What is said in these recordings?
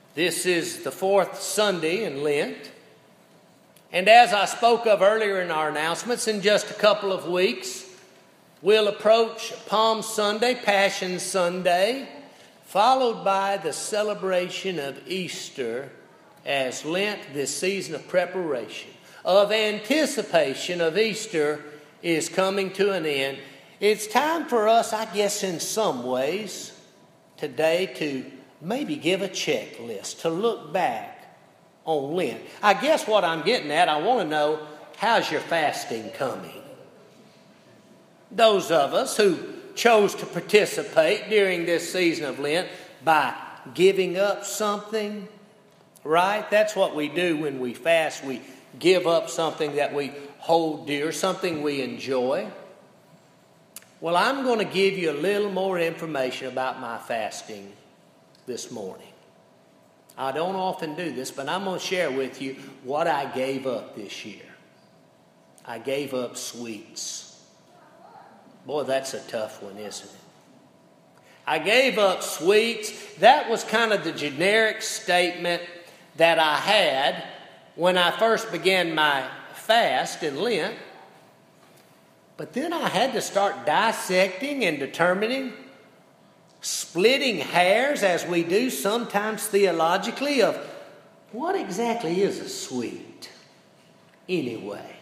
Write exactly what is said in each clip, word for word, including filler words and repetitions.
This is the fourth Sunday in Lent. And as I spoke of earlier in our announcements, in just a couple of weeks, we'll approach Palm Sunday, Passion Sunday, followed by the celebration of Easter as Lent, this season of preparation, of anticipation of Easter, is coming to an end. It's time for us, I guess in some ways, today to maybe give a checklist, to look back on Lent. I guess what I'm getting at, I want to know, how's your fasting coming? Those of us who chose to participate during this season of Lent by giving up something, right? That's what we do when we fast. We give up something that we hold dear, something we enjoy. Well, I'm going to give you a little more information about my fasting this morning. I don't often do this, but I'm going to share with you what I gave up this year. I gave up sweets. Boy, that's a tough one, isn't it? I gave up sweets. That was kind of the generic statement that I had when I first began my fast in Lent. But then I had to start dissecting and determining, splitting hairs as we do sometimes theologically, of what exactly is a sweet anyway.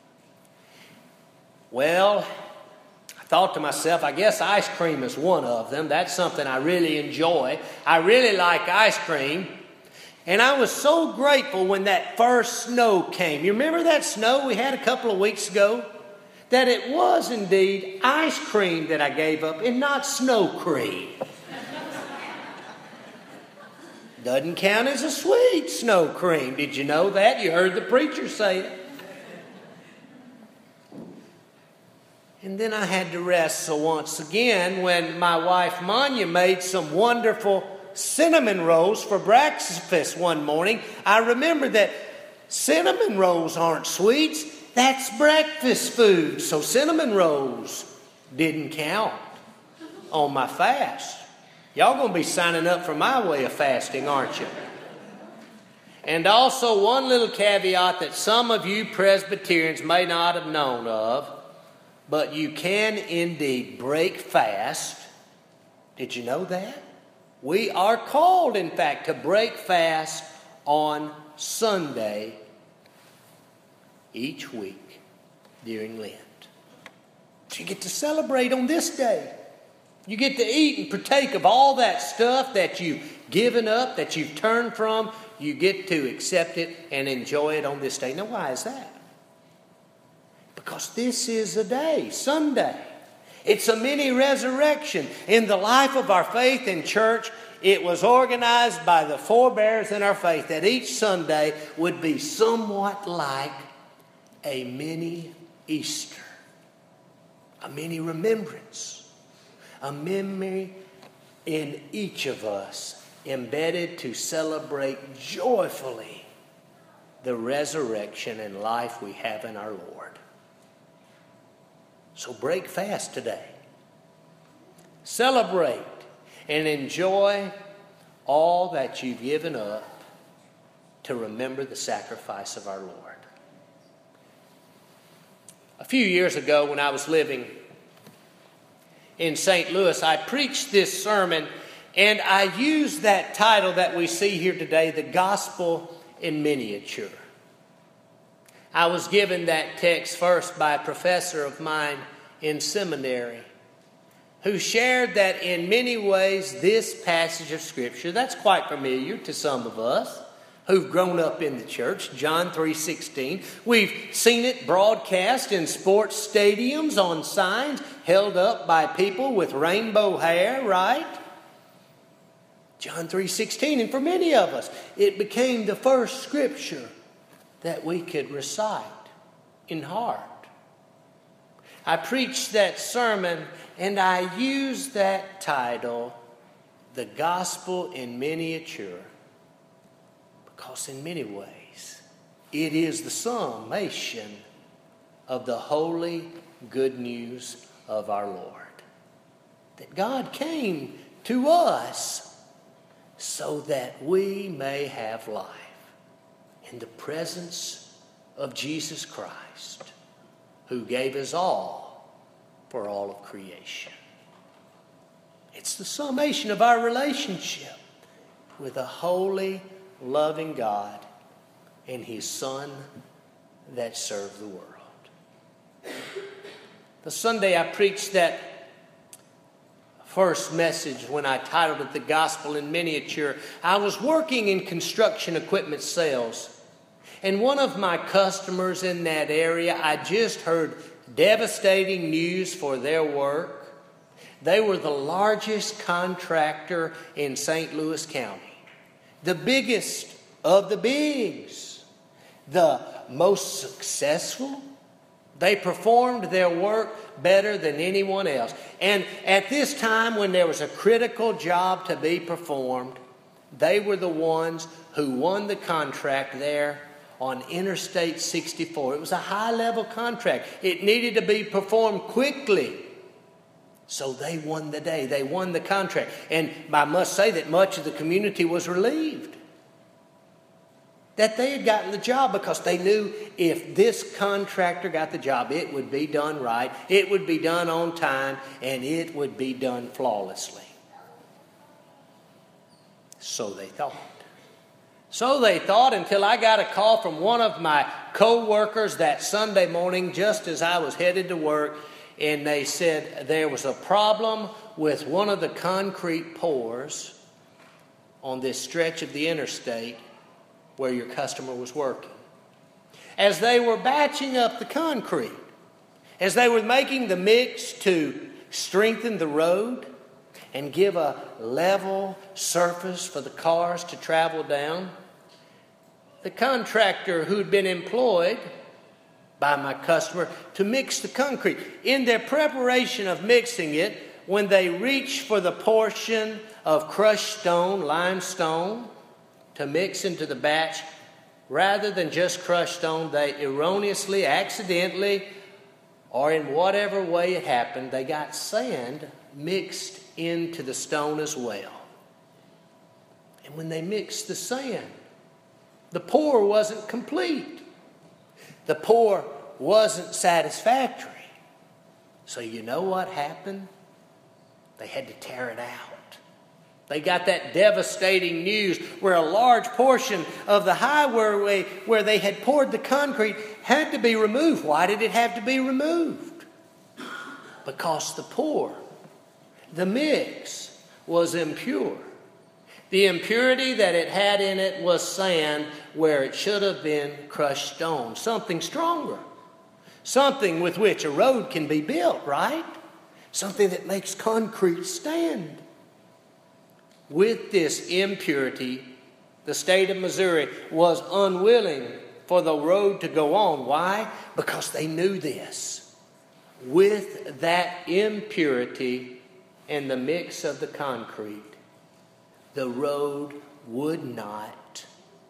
Well, I thought to myself, I guess ice cream is one of them. That's something I really enjoy. I really like ice cream. And I was so grateful when that first snow came. You remember that snow we had a couple of weeks ago? That it was indeed ice cream that I gave up and not snow cream. Doesn't count as a sweet snow cream. Did you know that? You heard the preacher say it. And then I had to wrestle once again when my wife Manya made some wonderful cinnamon rolls for breakfast one morning. I remember that cinnamon rolls aren't sweets. That's breakfast food. So cinnamon rolls didn't count on my fast. Y'all going to be signing up for my way of fasting, aren't you? And also one little caveat that some of you Presbyterians may not have known of, but you can indeed break fast. Did you know that? We are called, in fact, to break fast on Sunday each week during Lent. So you get to celebrate on this day. You get to eat and partake of all that stuff that you've given up, that you've turned from. You get to accept it and enjoy it on this day. Now, why is that? Because this is a day, Sunday. It's a mini resurrection. In the life of our faith in church, it was organized by the forebears in our faith that each Sunday would be somewhat like a mini Easter, a mini remembrance, a memory in each of us embedded to celebrate joyfully the resurrection and life we have in our Lord. So break fast today. Celebrate and enjoy all that you've given up to remember the sacrifice of our Lord. A few years ago when I was living in Saint Louis, I preached this sermon and I used that title that we see here today, The Gospel in Miniature. I was given that text first by a professor of mine in seminary who shared that in many ways this passage of Scripture, that's quite familiar to some of us who've grown up in the church, John three sixteen. We've seen it broadcast in sports stadiums on signs held up by people with rainbow hair, right? John three sixteen. And for many of us, it became the first Scripture that we could recite in heart. I preached that sermon and I used that title, The Gospel in Miniature, because in many ways it is the summation of the holy good news of our Lord. That God came to us so that we may have life in the presence of Jesus Christ, who gave us all for all of creation. It's the summation of our relationship with a holy, loving God and His Son that served the world. The Sunday I preached that first message when I titled it The Gospel in Miniature, I was working in construction equipment sales. And one of my customers in that area, I just heard devastating news for their work. They were the largest contractor in Saint Louis County. The biggest of the bigs. The most successful. They performed their work better than anyone else. And at this time when there was a critical job to be performed, they were the ones who won the contract there on Interstate sixty-four. It was a high-level contract. It needed to be performed quickly. So they won the day. They won the contract. And I must say that much of the community was relieved that they had gotten the job, because they knew if this contractor got the job, it would be done right, it would be done on time, and it would be done flawlessly. So they thought. So they thought until I got a call from one of my co-workers that Sunday morning just as I was headed to work, and they said there was a problem with one of the concrete pours on this stretch of the interstate where your customer was working. As they were batching up the concrete, as they were making the mix to strengthen the road and give a level surface for the cars to travel down, the contractor who'd been employed by my customer to mix the concrete, in their preparation of mixing it, when they reached for the portion of crushed stone, limestone, to mix into the batch, rather than just crushed stone, they erroneously, accidentally, or in whatever way it happened, they got sand mixed into the stone as well. And when they mixed the sand, the pour wasn't complete. The pour wasn't satisfactory. So you know what happened? They had to tear it out. They got that devastating news where a large portion of the highway where they had poured the concrete had to be removed. Why did it have to be removed? Because the pour, the mix, was impure. The impurity that it had in it was sand where it should have been crushed stone. Something stronger. Something with which a road can be built, right? Something that makes concrete stand. With this impurity, the state of Missouri was unwilling for the road to go on. Why? Because they knew this. With that impurity and the mix of the concrete, the road would not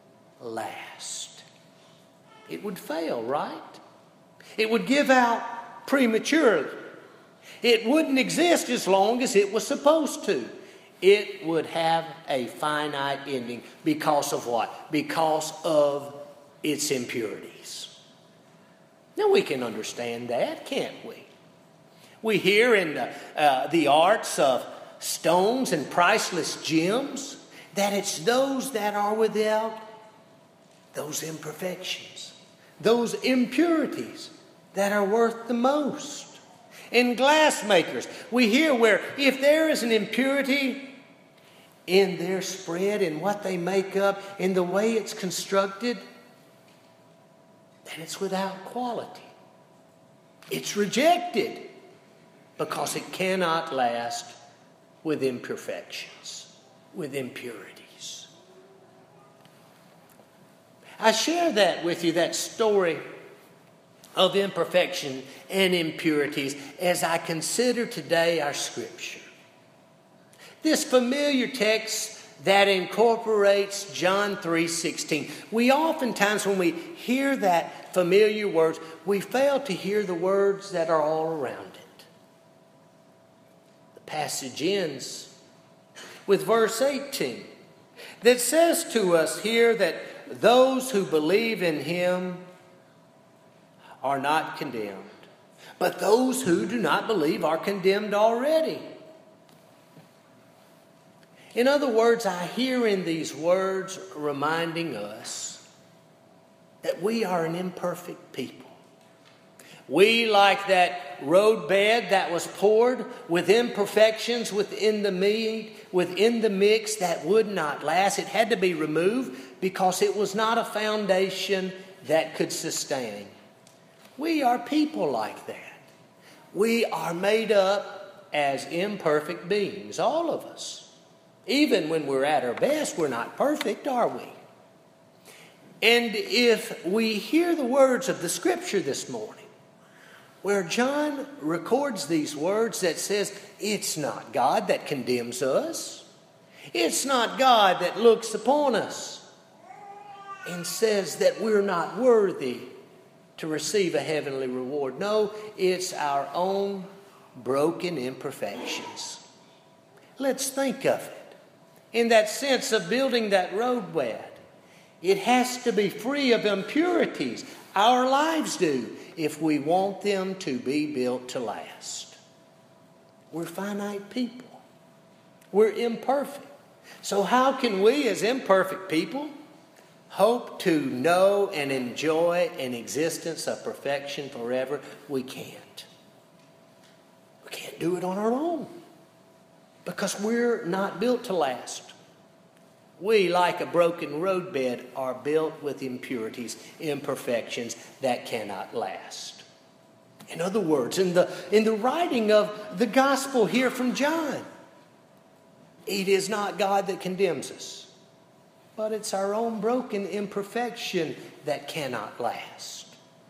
last. It would fail, right? It would give out prematurely. It wouldn't exist as long as it was supposed to. It would have a finite ending. Because of what? Because of its impurities. Now we can understand that, can't we? We hear in the, uh, the arts of stones and priceless gems that it's those that are without those imperfections, those impurities that are worth the most. In glass makers, we hear where if there is an impurity in their spread, in what they make up, in the way it's constructed, then it's without quality. It's rejected because it cannot last with imperfections, with impurities. I share that with you, that story of imperfection and impurities, as I consider today our scripture. This familiar text that incorporates John three sixteen. We oftentimes, when we hear that familiar words, we fail to hear the words that are all around it. The passage ends with verse eighteen. that says to us here that those who believe in Him are not condemned, but those who do not believe are condemned already. In other words, I hear in these words reminding us that we are an imperfect people. We, like that road bed that was poured with imperfections within the meat, within the mix that would not last. It had to be removed because it was not a foundation that could sustain. We are people like that. We are made up as imperfect beings, all of us. Even when we're at our best, we're not perfect, are we? And if we hear the words of the Scripture this morning, where John records these words that says, it's not God that condemns us. It's not God that looks upon us and says that we're not worthy to receive a heavenly reward. No, it's our own broken imperfections. Let's think of it. In that sense of building that roadbed, it has to be free of impurities. Our lives do, if we want them to be built to last. We're finite people. We're imperfect. So how can we, as imperfect people, hope to know and enjoy an existence of perfection forever? We can't. We can't do it on our own, because we're not built to last. We, like a broken roadbed, are built with impurities, imperfections that cannot last. In other words, in the, in the writing of the gospel here from John, it is not God that condemns us, but it's our own broken imperfection that cannot last.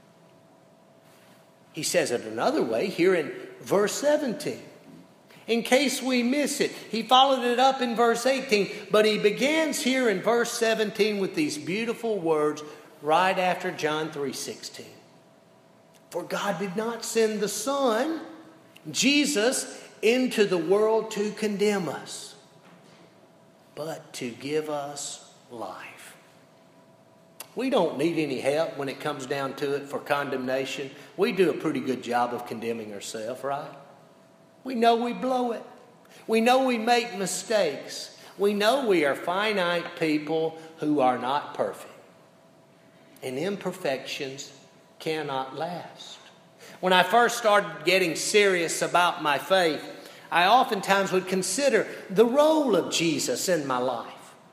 He says it another way here in verse seventeen. In case we miss it, he followed it up in verse eighteen, but he begins here in verse seventeen with these beautiful words right after John three sixteen. For God did not send the Son, Jesus, into the world to condemn us, but to give us life. We don't need any help when it comes down to it for condemnation. We do a pretty good job of condemning ourselves, right? We know we blow it. We know we make mistakes. We know we are finite people who are not perfect. And imperfections cannot last. When I first started getting serious about my faith, I oftentimes would consider the role of Jesus in my life.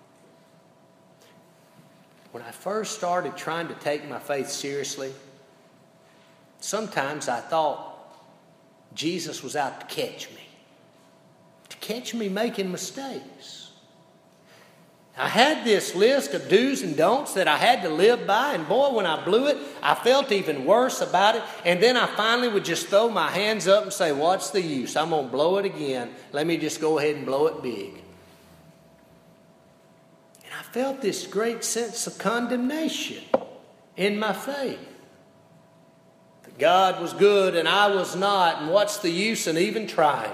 When I first started trying to take my faith seriously, sometimes I thought Jesus was out to catch me, to catch me making mistakes. I had this list of do's and don'ts that I had to live by, and boy, when I blew it, I felt even worse about it. And then I finally would just throw my hands up and say, what's the use? I'm going to blow it again. Let me just go ahead and blow it big. And I felt this great sense of condemnation in my faith. God was good and I was not, and what's the use in even trying?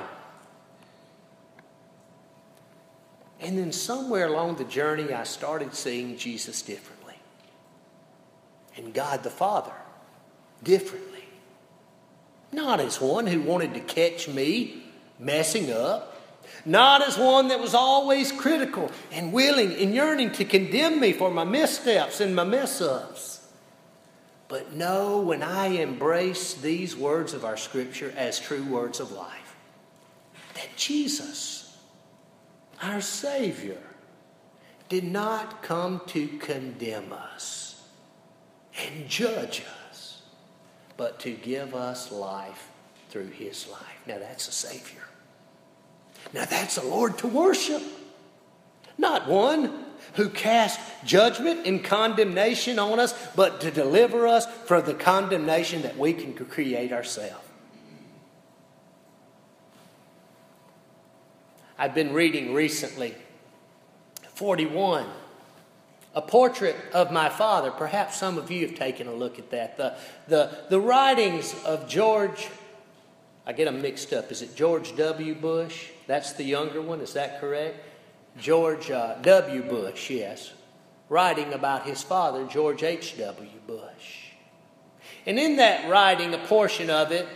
And then somewhere along the journey, I started seeing Jesus differently. And God the Father differently. Not as one who wanted to catch me messing up. Not as one that was always critical and willing and yearning to condemn me for my missteps and my mess-ups. But no, when I embrace these words of our Scripture as true words of life, that Jesus, our Savior, did not come to condemn us and judge us, but to give us life through His life. Now that's a Savior. Now that's a Lord to worship. Not one who cast judgment and condemnation on us, but to deliver us from the condemnation that we can create ourselves. I've been reading recently forty-one, a portrait of my father. Perhaps some of you have taken a look at that. The, the, the writings of George, I get them mixed up. Is it George W. Bush? That's the younger one, is that correct? George uh, W. Bush, yes, writing about his father, George H W. Bush. And in that writing, a portion of it,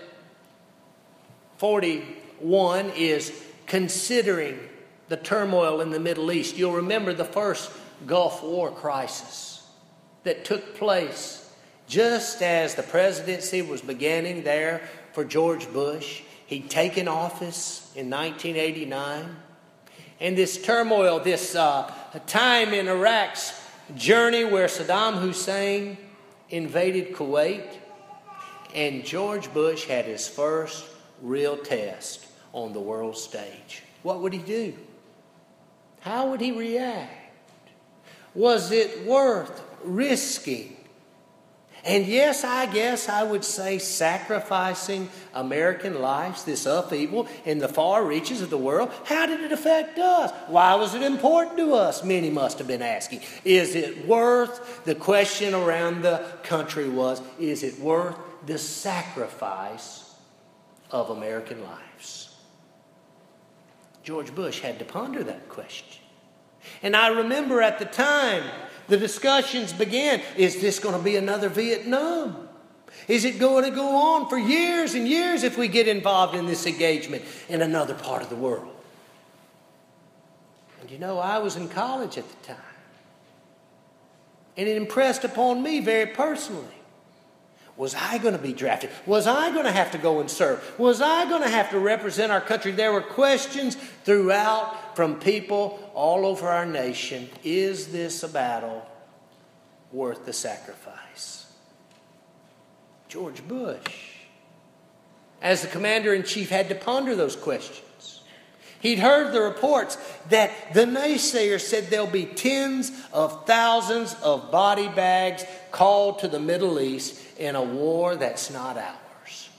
forty-one, is considering the turmoil in the Middle East. You'll remember the first Gulf War crisis that took place just as the presidency was beginning there for George Bush. He'd taken office in nineteen eighty-nine. And this turmoil, this uh, time in Iraq's journey where Saddam Hussein invaded Kuwait, and George Bush had his first real test on the world stage. What would he do? How would he react? Was it worth risking? And yes, I guess I would say sacrificing American lives, this upheaval in the far reaches of the world. How did it affect us? Why was it important to us? Many must have been asking. Is it worth, the question around the country was, is it worth the sacrifice of American lives? George Bush had to ponder that question. And I remember at the time, the discussions began. Is this going to be another Vietnam? Is it going to go on for years and years if we get involved in this engagement in another part of the world? And you know, I was in college at the time. And it impressed upon me very personally. Was I going to be drafted? Was I going to have to go and serve? Was I going to have to represent our country? There were questions throughout from people all over our nation. Is this a battle worth the sacrifice? George Bush, as the commander-in-chief, had to ponder those questions. He'd heard the reports that the naysayers said there'll be tens of thousands of body bags called to the Middle East in a war that's not ours.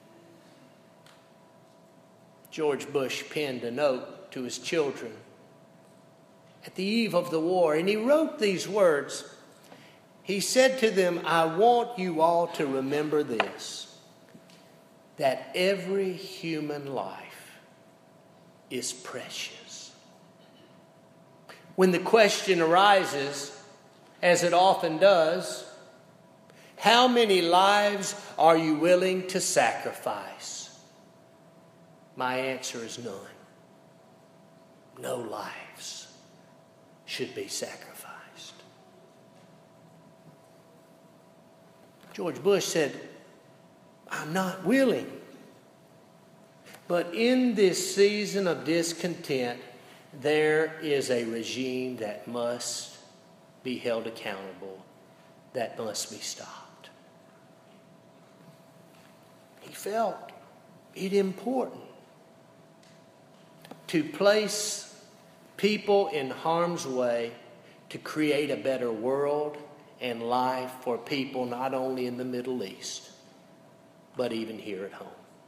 George Bush penned a note to his children at the eve of the war, and he wrote these words. He said to them, I want you all to remember this, that every human life is precious. When the question arises, as it often does, how many lives are you willing to sacrifice? My answer is none. No lives should be sacrificed. George Bush said, I'm not willing. But in this season of discontent, there is a regime that must be held accountable, that must be stopped. He felt it important to place people in harm's way to create a better world and life for people not only in the Middle East, but even here at home.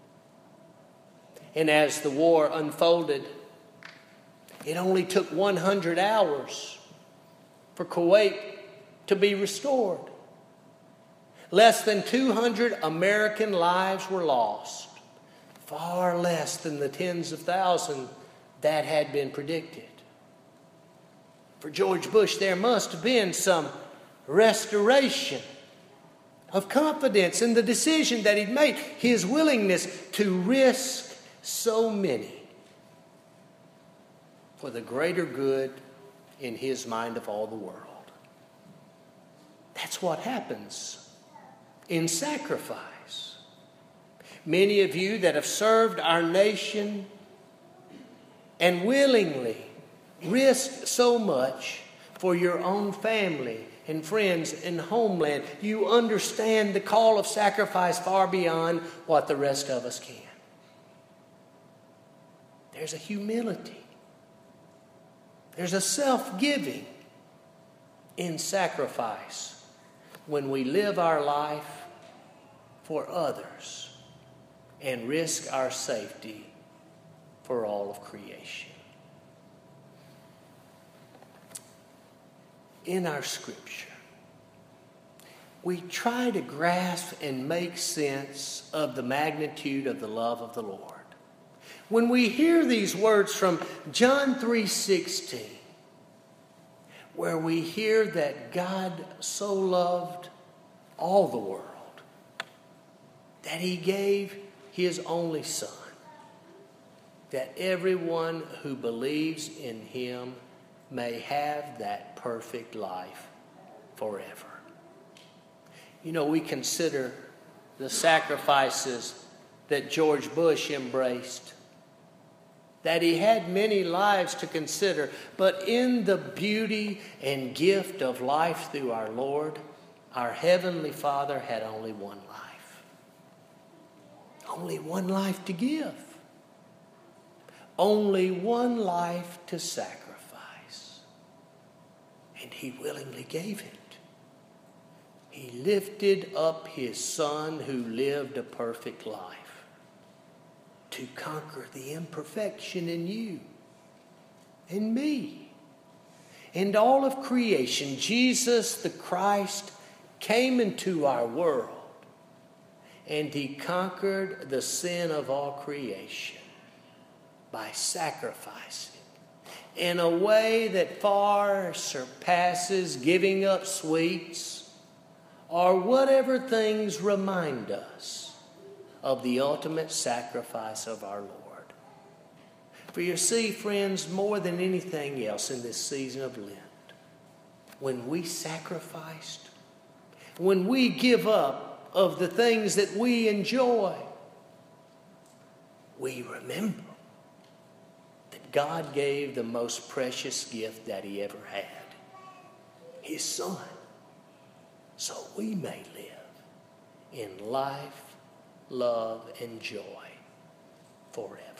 And as the war unfolded, it only took one hundred hours for Kuwait to be restored. Less than two hundred American lives were lost, far less than the tens of thousands that had been predicted. For George Bush, there must have been some restoration of confidence in the decision that he'd made, his willingness to risk so many for the greater good in his mind of all the world. That's what happens in sacrifice. Many of you that have served our nation and willingly risked so much for your own family and friends and homeland, you understand the call of sacrifice far beyond what the rest of us can. There's a humility. There's a self-giving in sacrifice when we live our life for others and risk our safety for all of creation. In our scripture, we try to grasp and make sense of the magnitude of the love of the Lord. When we hear these words from John three sixteen, where we hear that God so loved all the world that he gave his only Son, that everyone who believes in him may have that perfect life forever. You know, we consider the sacrifices that George Bush embraced, that he had many lives to consider, but in the beauty and gift of life through our Lord, our Heavenly Father had only one life. Only one life to give. Only one life to sacrifice. And he willingly gave it. He lifted up his Son who lived a perfect life to conquer the imperfection in you and me and all of creation. Jesus the Christ came into our world and he conquered the sin of all creation by sacrificing in a way that far surpasses giving up sweets or whatever things remind us of the ultimate sacrifice of our Lord. For you see, friends, more than anything else in this season of Lent, when we sacrificed, when we give up of the things that we enjoy, we remember that God gave the most precious gift that he ever had, his Son, so we may live in life, love, and joy forever.